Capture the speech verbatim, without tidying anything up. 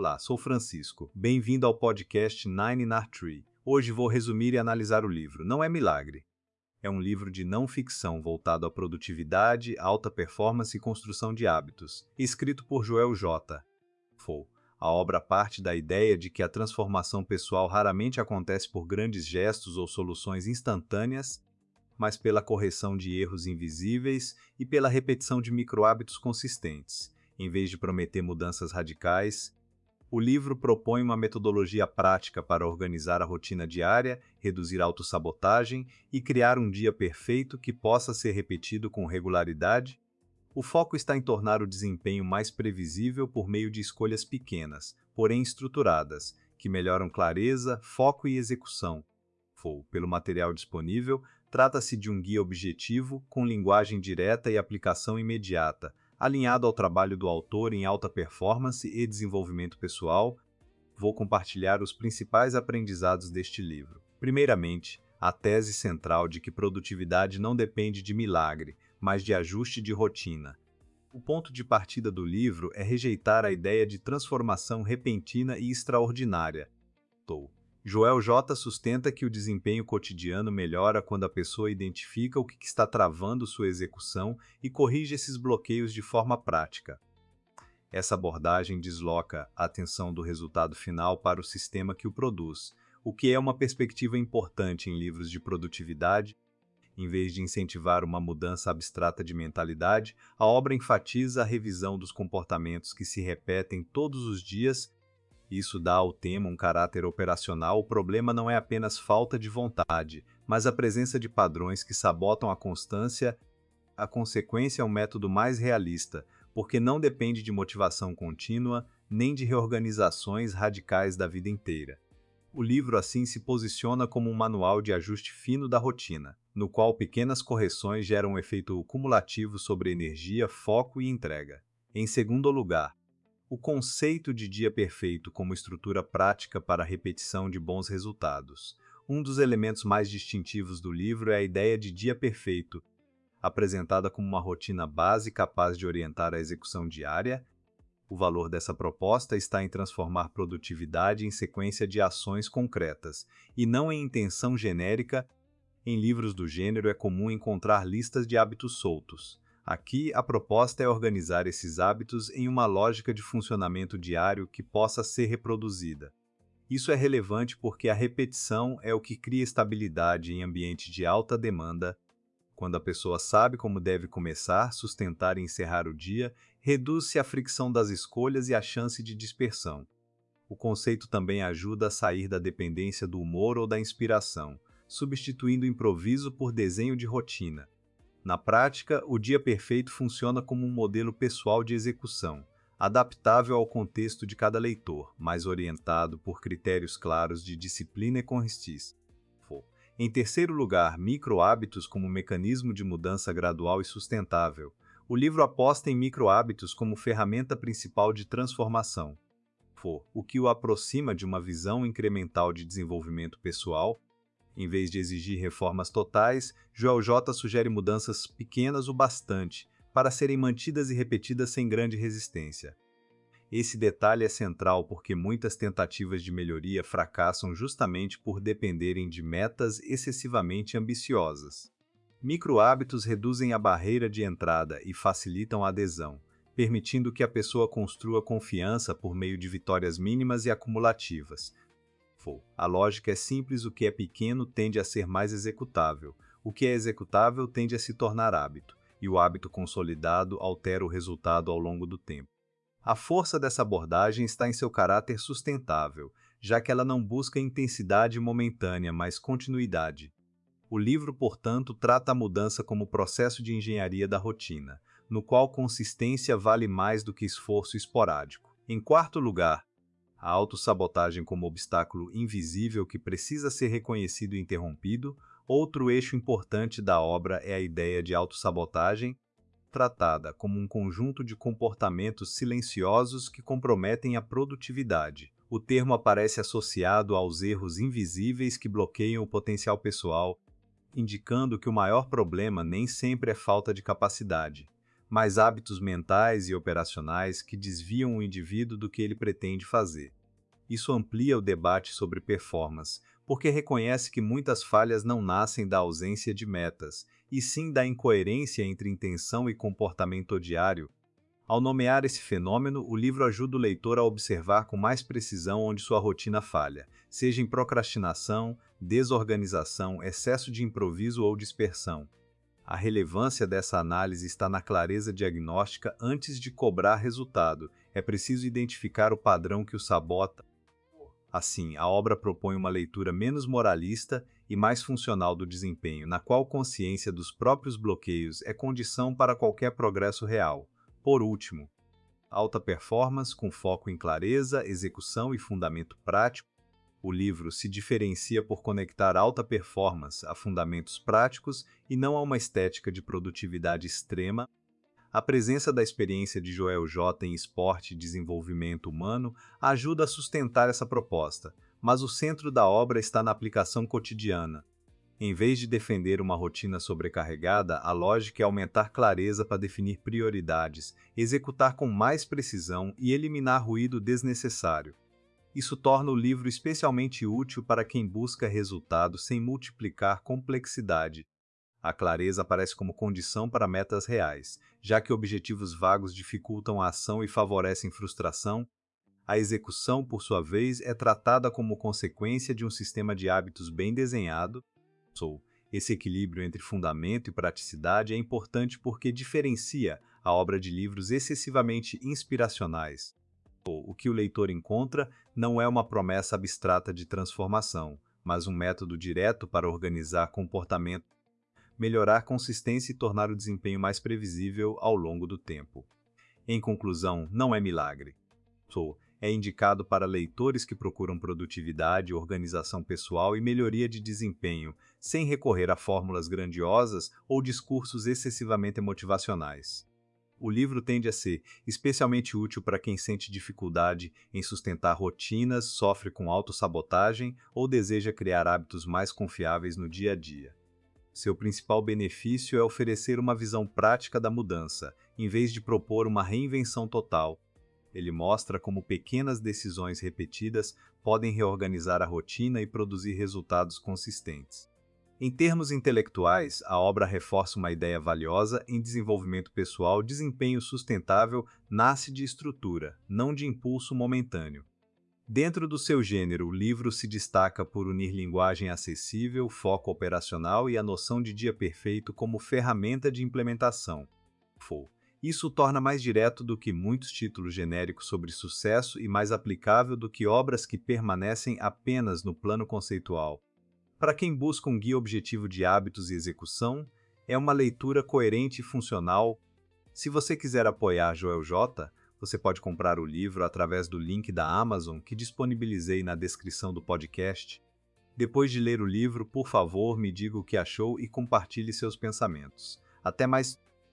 Olá, sou Francisco. Bem-vindo ao podcast Nine in Art Tree. Hoje vou resumir e analisar o livro Não é Milagre. É um livro de não ficção voltado à produtividade, alta performance e construção de hábitos, escrito por Joel J. Fow. A obra parte da ideia de que a transformação pessoal raramente acontece por grandes gestos ou soluções instantâneas, mas pela correção de erros invisíveis e pela repetição de microhábitos consistentes. Em vez de prometer mudanças radicais, o livro propõe uma metodologia prática para organizar a rotina diária, reduzir a autossabotagem e criar um dia perfeito que possa ser repetido com regularidade. O foco está em tornar o desempenho mais previsível por meio de escolhas pequenas, porém estruturadas, que melhoram clareza, foco e execução. Fow. Pelo material disponível, trata-se de um guia objetivo, com linguagem direta e aplicação imediata, alinhado ao trabalho do autor em alta performance e desenvolvimento pessoal. Vou compartilhar os principais aprendizados deste livro. Primeiramente, a tese central de que produtividade não depende de milagre, mas de ajuste de rotina. O ponto de partida do livro é rejeitar a ideia de transformação repentina e extraordinária. Joel J. sustenta que o desempenho cotidiano melhora quando a pessoa identifica o que está travando sua execução e corrige esses bloqueios de forma prática. Essa abordagem desloca a atenção do resultado final para o sistema que o produz, o que é uma perspectiva importante em livros de produtividade. Em vez de incentivar uma mudança abstrata de mentalidade, a obra enfatiza a revisão dos comportamentos que se repetem todos os dias. Isso dá ao tema um caráter operacional. O problema não é apenas falta de vontade, mas a presença de padrões que sabotam a constância. A consequência é um método mais realista, porque não depende de motivação contínua, nem de reorganizações radicais da vida inteira. O livro assim se posiciona como um manual de ajuste fino da rotina, no qual pequenas correções geram um efeito cumulativo sobre energia, foco e entrega. Em segundo lugar, o conceito de dia perfeito como estrutura prática para a repetição de bons resultados. Um dos elementos mais distintivos do livro é a ideia de dia perfeito, apresentada como uma rotina base capaz de orientar a execução diária. O valor dessa proposta está em transformar produtividade em sequência de ações concretas, e não em intenção genérica. Em livros do gênero é comum encontrar listas de hábitos soltos. Aqui, a proposta é organizar esses hábitos em uma lógica de funcionamento diário que possa ser reproduzida. Isso é relevante porque a repetição é o que cria estabilidade em ambiente de alta demanda. Quando a pessoa sabe como deve começar, sustentar e encerrar o dia, reduz-se a fricção das escolhas e a chance de dispersão. O conceito também ajuda a sair da dependência do humor ou da inspiração, substituindo o improviso por desenho de rotina. Na prática, o dia perfeito funciona como um modelo pessoal de execução, adaptável ao contexto de cada leitor, mas orientado por critérios claros de disciplina e consistência. Em terceiro lugar, microhábitos como mecanismo de mudança gradual e sustentável. O livro aposta em microhábitos como ferramenta principal de transformação, o que o aproxima de uma visão incremental de desenvolvimento pessoal. Em vez de exigir reformas totais, Joel J. sugere mudanças pequenas o bastante para serem mantidas e repetidas sem grande resistência. Esse detalhe é central porque muitas tentativas de melhoria fracassam justamente por dependerem de metas excessivamente ambiciosas. Microhábitos reduzem a barreira de entrada e facilitam a adesão, permitindo que a pessoa construa confiança por meio de vitórias mínimas e acumulativas. A lógica é simples: o que é pequeno tende a ser mais executável, o que é executável tende a se tornar hábito, e o hábito consolidado altera o resultado ao longo do tempo. A força dessa abordagem está em seu caráter sustentável, já que ela não busca intensidade momentânea, mas continuidade. O livro, portanto, trata a mudança como processo de engenharia da rotina, no qual consistência vale mais do que esforço esporádico. Em quarto lugar, a autossabotagem como obstáculo invisível que precisa ser reconhecido e interrompido. Outro eixo importante da obra é a ideia de autossabotagem, tratada como um conjunto de comportamentos silenciosos que comprometem a produtividade. O termo aparece associado aos erros invisíveis que bloqueiam o potencial pessoal, indicando que o maior problema nem sempre é falta de capacidade, mas hábitos mentais e operacionais que desviam o indivíduo do que ele pretende fazer. Isso amplia o debate sobre performance, porque reconhece que muitas falhas não nascem da ausência de metas, e sim da incoerência entre intenção e comportamento diário. Ao nomear esse fenômeno, o livro ajuda o leitor a observar com mais precisão onde sua rotina falha, seja em procrastinação, desorganização, excesso de improviso ou dispersão. A relevância dessa análise está na clareza diagnóstica antes de cobrar resultado. É preciso identificar o padrão que o sabota. Assim, a obra propõe uma leitura menos moralista e mais funcional do desempenho, na qual consciência dos próprios bloqueios é condição para qualquer progresso real. Por último, alta performance com foco em clareza, execução e fundamento prático. O livro se diferencia por conectar alta performance a fundamentos práticos e não a uma estética de produtividade extrema. A presença da experiência de Joel J. em esporte e desenvolvimento humano ajuda a sustentar essa proposta, mas o centro da obra está na aplicação cotidiana. Em vez de defender uma rotina sobrecarregada, a lógica é aumentar clareza para definir prioridades, executar com mais precisão e eliminar ruído desnecessário. Isso torna o livro especialmente útil para quem busca resultados sem multiplicar complexidade. A clareza aparece como condição para metas reais, já que objetivos vagos dificultam a ação e favorecem frustração. A execução, por sua vez, é tratada como consequência de um sistema de hábitos bem desenhado. Esse equilíbrio entre fundamento e praticidade é importante porque diferencia a obra de livros excessivamente inspiracionais. O que o leitor encontra não é uma promessa abstrata de transformação, mas um método direto para organizar comportamento, melhorar consistência e tornar o desempenho mais previsível ao longo do tempo. Em conclusão, não é milagre. É indicado para leitores que procuram produtividade, organização pessoal e melhoria de desempenho, sem recorrer a fórmulas grandiosas ou discursos excessivamente motivacionais. O livro tende a ser especialmente útil para quem sente dificuldade em sustentar rotinas, sofre com autossabotagem ou deseja criar hábitos mais confiáveis no dia a dia. Seu principal benefício é oferecer uma visão prática da mudança, em vez de propor uma reinvenção total. Ele mostra como pequenas decisões repetidas podem reorganizar a rotina e produzir resultados consistentes. Em termos intelectuais, a obra reforça uma ideia valiosa em desenvolvimento pessoal. Desempenho sustentável nasce de estrutura, não de impulso momentâneo. Dentro do seu gênero, o livro se destaca por unir linguagem acessível, foco operacional e a noção de dia perfeito como ferramenta de implementação. Isso o torna mais direto do que muitos títulos genéricos sobre sucesso e mais aplicável do que obras que permanecem apenas no plano conceitual. Para quem busca um guia objetivo de hábitos e execução, é uma leitura coerente e funcional. Se você quiser apoiar Joel J., você pode comprar o livro através do link da Amazon que disponibilizei na descrição do podcast. Depois de ler o livro, por favor, me diga o que achou e compartilhe seus pensamentos. Até mais!